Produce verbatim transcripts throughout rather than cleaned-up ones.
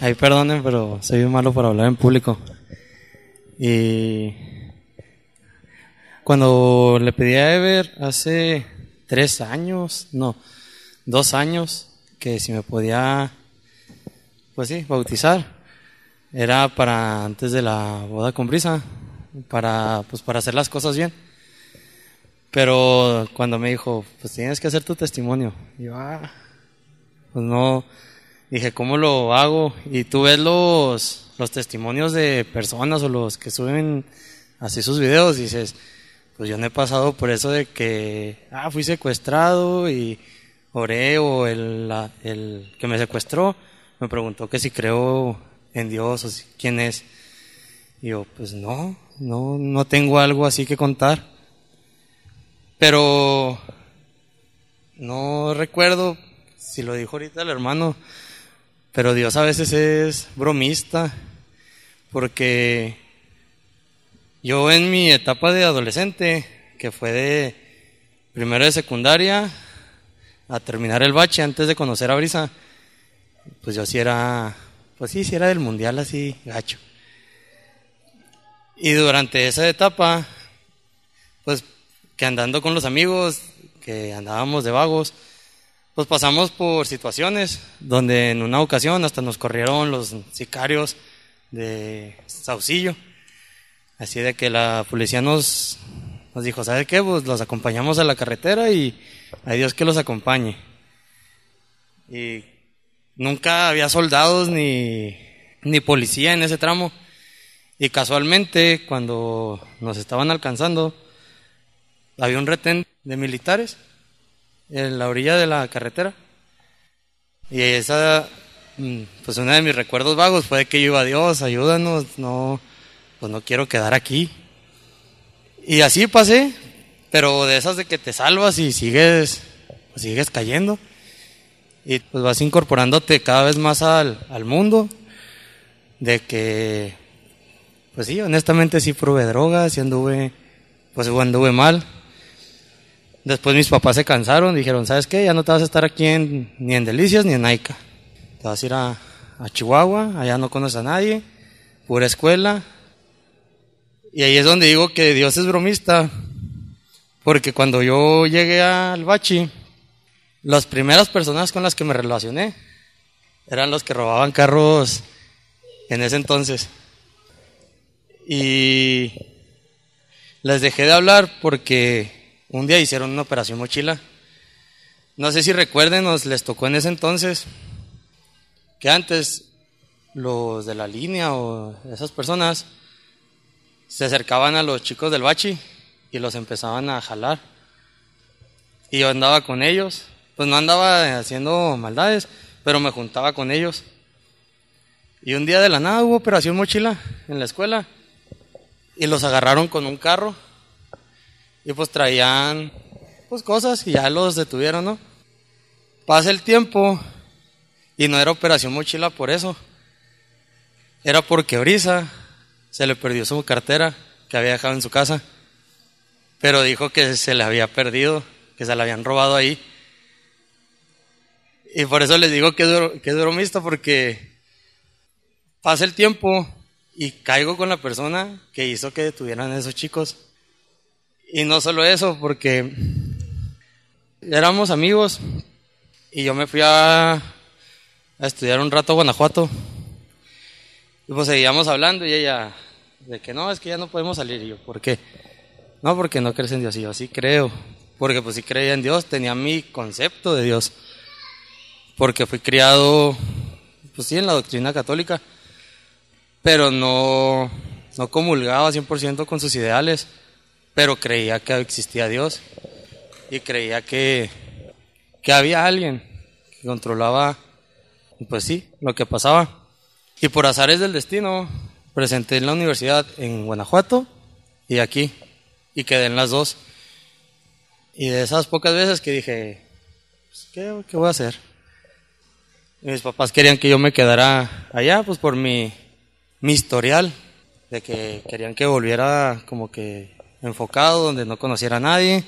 Ahí perdonen, pero soy bien malo para hablar en público. Y cuando le pedí a Ever hace tres años, no, dos años, que si me podía, pues sí, bautizar, era para antes de la boda con Brisa, para, pues para hacer las cosas bien. Pero cuando me dijo, pues tienes que hacer tu testimonio, y yo, ah, pues no, dije, ¿cómo lo hago? Y tú ves los, los testimonios de personas o los que suben así sus videos y dices, pues yo no he pasado por eso de que, ah, fui secuestrado y oré, o el, la, el que me secuestró me preguntó que si creo en Dios o si, quién es. Y yo, pues no, no, no tengo algo así que contar. Pero no recuerdo si lo dijo ahorita el hermano, pero Dios a veces es bromista, porque yo en mi etapa de adolescente, que fue de primero de secundaria a terminar el bache antes de conocer a Brisa, pues yo sí era, pues sí, sí era del mundial así, gacho. Y durante esa etapa, pues que andando con los amigos, que andábamos de vagos, pues pasamos por situaciones donde en una ocasión hasta nos corrieron los sicarios de Saucillo. Así de que la policía nos, nos dijo, ¿sabe qué? Pues los acompañamos a la carretera y a Dios que los acompañe. Y nunca había soldados ni, ni policía en ese tramo. Y casualmente, cuando nos estaban alcanzando, había un retén de militares en la orilla de la carretera. Y esa, pues uno de mis recuerdos vagos fue que yo iba, a Dios, ayúdanos, no, pues no quiero quedar aquí. Y así pasé, pero de esas de que te salvas y sigues, pues sigues cayendo. Y pues vas incorporándote cada vez más al, al mundo, de que, pues sí, honestamente sí probé drogas y anduve, pues anduve mal. Después mis papás se cansaron, dijeron, ¿sabes qué? Ya no te vas a estar aquí en, ni en Delicias ni en Naica. Te vas a ir a, a Chihuahua, allá no conoces a nadie, pura escuela. Y ahí es donde digo que Dios es bromista, porque cuando yo llegué al bachi, las primeras personas con las que me relacioné eran los que robaban carros en ese entonces. Y les dejé de hablar porque un día hicieron una operación mochila. No sé si recuerden, nos les tocó en ese entonces que antes los de la línea o esas personas se acercaban a los chicos del bachi y los empezaban a jalar. Y yo andaba con ellos, pues no andaba haciendo maldades, pero me juntaba con ellos. Y un día de la nada hubo operación mochila en la escuela y los agarraron con un carro. Y pues traían pues cosas y ya los detuvieron, ¿no? Pasa el tiempo y no era operación mochila por eso. Era porque Brisa se le perdió su cartera que había dejado en su casa. Pero dijo que se le había perdido, que se la habían robado ahí. Y por eso les digo que es, que es bromista, porque pasa el tiempo y caigo con la persona que hizo que detuvieran a esos chicos. Y no solo eso, porque éramos amigos y yo me fui a, a estudiar un rato a Guanajuato. Y pues seguíamos hablando y ella, de que no, es que ya no podemos salir. Y yo, ¿por qué? No, porque no crees en Dios. Y yo, sí creo, porque pues sí creía en Dios, tenía mi concepto de Dios. Porque fui criado, pues sí, en la doctrina católica, pero no, no comulgaba cien por ciento con sus ideales. Pero creía que existía Dios y creía que, que había alguien que controlaba, pues sí, lo que pasaba. Y por azares del destino, presenté en la universidad en Guanajuato y aquí, y quedé en las dos. Y de esas pocas veces que dije, pues, ¿qué, qué voy a hacer? Y mis papás querían que yo me quedara allá, pues por mi, mi historial, de que querían que volviera como que enfocado, donde no conociera a nadie.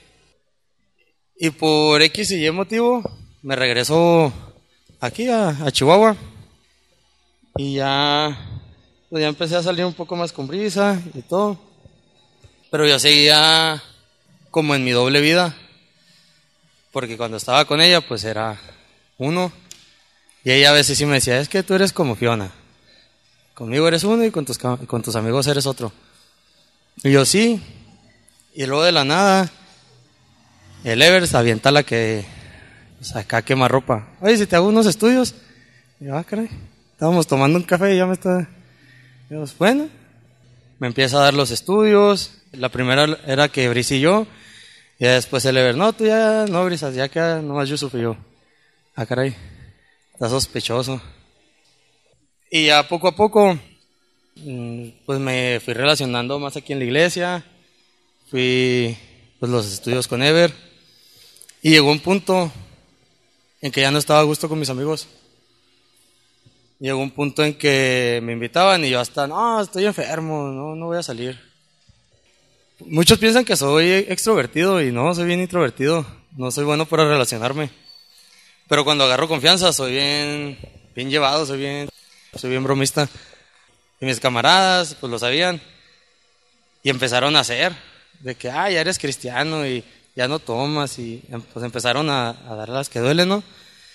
Y por X y Y motivo me regreso aquí a, a Chihuahua. Y ya, pues ya empecé a salir un poco más con Brisa y todo. Pero yo seguía como en mi doble vida. Porque cuando estaba con ella, pues era uno. Y ella a veces sí me decía, es que tú eres como Fiona. Conmigo eres uno y con tus, con tus amigos eres otro. Y yo sí. Y luego de la nada, el Evers avienta la que, pues acá quema ropa. Oye, si te hago unos estudios. Y yo, ah, caray. Estábamos tomando un café y ya me está... Y yo, bueno, me empieza a dar los estudios. La primera era que Bris y yo. Y después el Ever, no, tú ya no, Brisas, ya queda nomás Yusuf y yo. Ah, caray, está sospechoso. Y ya poco a poco, pues me fui relacionando más aquí en la iglesia. Fui, pues, los estudios con Ever. Y llegó un punto en que ya no estaba a gusto con mis amigos. Llegó un punto en que me invitaban y yo hasta, no, estoy enfermo, no, no voy a salir. Muchos piensan que soy extrovertido y no, soy bien introvertido. No soy bueno para relacionarme. Pero cuando agarro confianza soy bien, bien llevado, soy bien, soy bien bromista. Y mis camaradas, pues lo sabían. Y empezaron a hacer, de que, ah, ya eres cristiano y ya no tomas. Y pues empezaron a, a dar las que duelen, ¿no?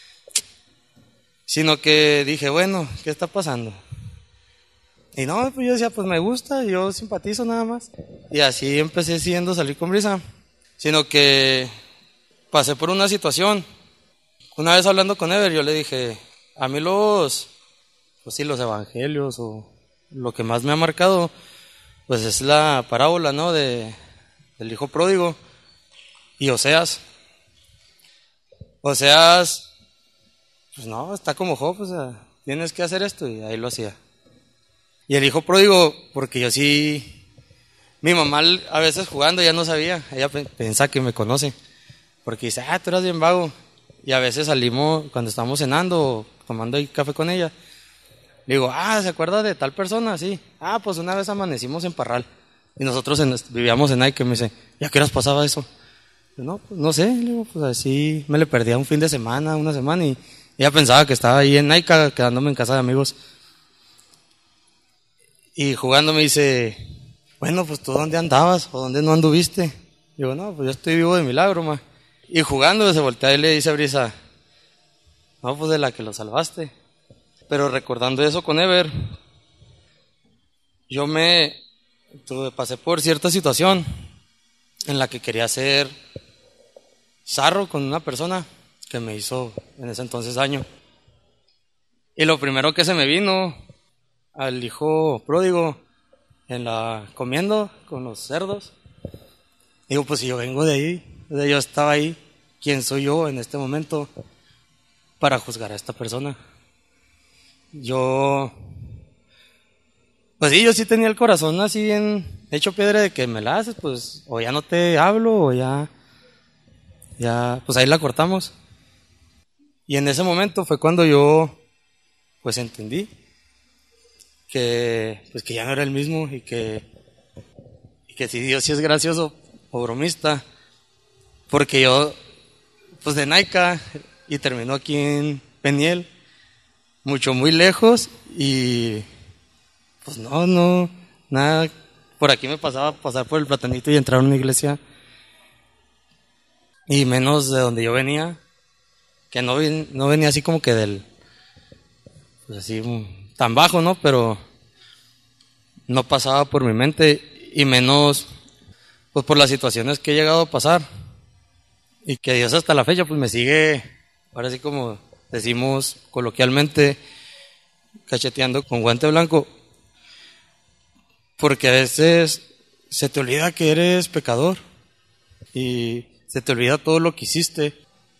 Sino que dije, bueno, ¿qué está pasando? Y no, pues yo decía, pues me gusta, yo simpatizo nada más. Y así empecé siguiendo a salir con Brisa. Sino que pasé por una situación. Una vez hablando con Ever, yo le dije, a mí los, pues sí, los evangelios o lo que más me ha marcado, pues es la parábola, ¿no? De, del hijo pródigo y Oseas. Oseas, pues no, está como Job, o sea, tienes que hacer esto y ahí lo hacía. Y el hijo pródigo, porque yo sí, mi mamá a veces jugando ya no sabía, ella piensa que me conoce, porque dice, ah, tú eras bien vago. Y a veces salimos, cuando estamos cenando o tomando ahí café con ella, le digo, ah, ¿se acuerda de tal persona? Sí. Ah, pues una vez amanecimos en Parral y nosotros en, vivíamos en Nike. Me dice, ¿y a qué horas pasaba eso? Yo, no, pues no sé, le digo, pues así me le perdía un fin de semana, una semana, y ella pensaba que estaba ahí en Nike quedándome en casa de amigos. Y jugando me dice, bueno, pues tú dónde andabas o dónde no anduviste. Digo, no, pues yo estoy vivo de milagro, ma. Y jugando se voltea y le dice a Brisa, no, pues de la que lo salvaste. Pero recordando eso con Ever, yo me tuve, pasé por cierta situación en la que quería ser zarro con una persona que me hizo en ese entonces daño. Y lo primero que se me vino al hijo pródigo en la comiendo con los cerdos. Digo, pues si yo vengo de ahí, yo estaba ahí, ¿quién soy yo en este momento para juzgar a esta persona? Yo, pues sí, yo sí tenía el corazón así bien hecho piedra de que me la haces, pues o ya no te hablo o ya, ya, pues ahí la cortamos. Y en ese momento fue cuando yo, pues entendí que, pues que ya no era el mismo y que, y que si Dios sí es gracioso o bromista, porque yo, pues de Naica y terminó aquí en Peniel, mucho, muy lejos y pues no, no, nada, por aquí me pasaba pasar por el Platanito y entrar a una iglesia y menos de donde yo venía, que no, no venía así como que del, pues así, tan bajo, ¿no? Pero no pasaba por mi mente y menos, pues por las situaciones que he llegado a pasar y que Dios hasta la fecha pues me sigue, ahora sí como decimos coloquialmente, cacheteando con guante blanco, porque a veces se te olvida que eres pecador y se te olvida todo lo que hiciste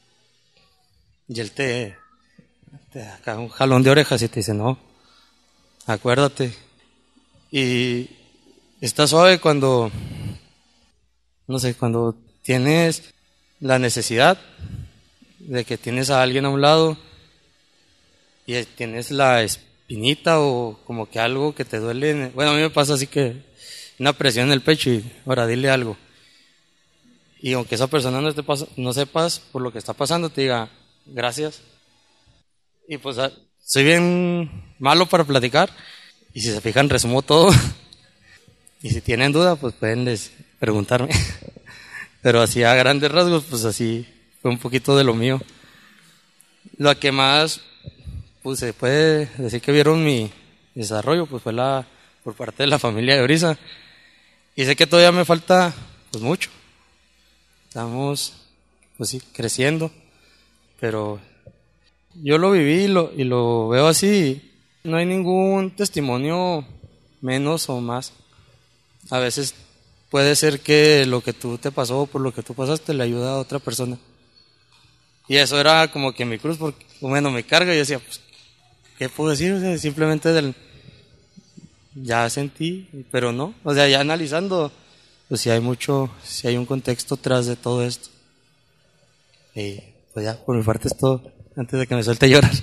y Él te, te da un jalón de orejas y te dice, no, acuérdate. Y está suave cuando, no sé, cuando tienes la necesidad de que tienes a alguien a un lado y tienes la espinita o como que algo que te duele. Bueno, a mí me pasa así que una presión en el pecho y ahora dile algo. Y aunque esa persona no, te pasa, no sepas por lo que está pasando, te diga gracias. Y pues soy bien malo para platicar y si se fijan resumo todo y si tienen duda pues pueden les preguntarme. Pero así a grandes rasgos pues así fue un poquito de lo mío. Lo que más pues se puede decir que vieron mi desarrollo pues fue la por parte de la familia de Brisa. Y sé que todavía me falta pues mucho. Estamos pues sí creciendo, pero yo lo viví y lo, y lo veo así. No hay ningún testimonio menos o más. A veces puede ser que lo que tú te pasó, por lo que tú pasaste, le ayuda a otra persona. Y eso era como que mi cruz, porque bueno, me carga y yo decía, pues, ¿qué puedo decir? O sea, simplemente del, ya sentí, pero no. O sea, ya analizando, pues si hay mucho, si hay un contexto tras de todo esto. Y pues ya, por mi parte es todo, antes de que me suelte a llorar.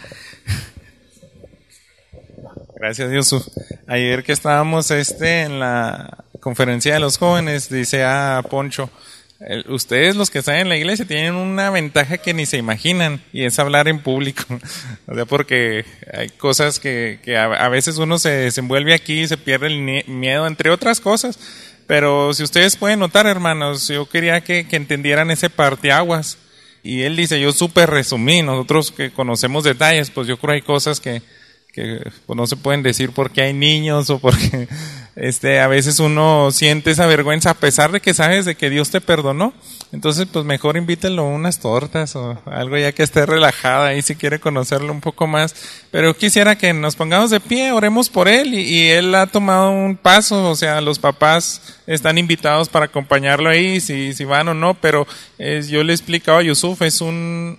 Gracias, Dios. Ayer que estábamos este en la conferencia de los jóvenes, dice a Poncho, ustedes los que están en la iglesia tienen una ventaja que ni se imaginan y es hablar en público. O sea, porque hay cosas que, que a, a veces uno se desenvuelve aquí y se pierde el miedo, entre otras cosas. Pero si ustedes pueden notar, hermanos, yo quería que, que entendieran ese parteaguas. Y él dice, yo súper resumí, nosotros que conocemos detalles, pues yo creo hay cosas que, que pues no se pueden decir porque hay niños o porque este, a veces uno siente esa vergüenza a pesar de que sabes de que Dios te perdonó. Entonces, pues mejor invítenlo a unas tortas o algo ya que esté relajada ahí si quiere conocerlo un poco más. Pero quisiera que nos pongamos de pie, oremos por él y, y él ha tomado un paso, o sea, los papás están invitados para acompañarlo ahí, si, si van o no, pero eh, yo le he explicado a Yusuf, es un...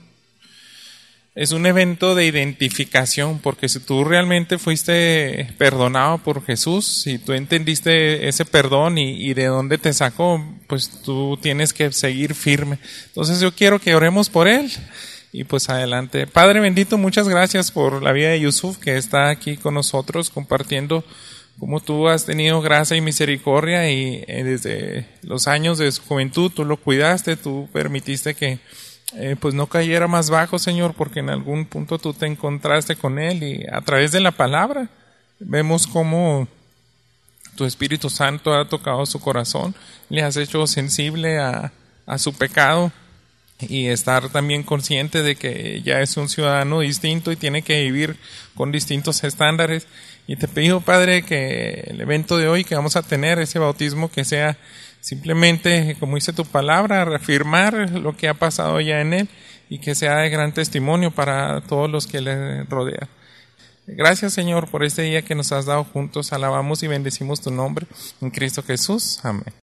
Es un evento de identificación, porque si tú realmente fuiste perdonado por Jesús, si tú entendiste ese perdón y, y de dónde te sacó, pues tú tienes que seguir firme. Entonces yo quiero que oremos por él y pues adelante. Padre bendito, muchas gracias por la vida de Yusuf que está aquí con nosotros compartiendo cómo tú has tenido gracia y misericordia y eh, desde los años de su juventud tú lo cuidaste, tú permitiste que Eh, pues no cayera más bajo, Señor, porque en algún punto tú te encontraste con él y a través de la palabra vemos cómo tu Espíritu Santo ha tocado su corazón, le has hecho sensible a, a su pecado y estar también consciente de que ya es un ciudadano distinto y tiene que vivir con distintos estándares. Y te pido, Padre, que el evento de hoy que vamos a tener, ese bautismo, que sea simplemente, como dice tu palabra, reafirmar lo que ha pasado ya en él y que sea de gran testimonio para todos los que le rodean. Gracias, Señor, por este día que nos has dado juntos. Alabamos y bendecimos tu nombre en Cristo Jesús. Amén.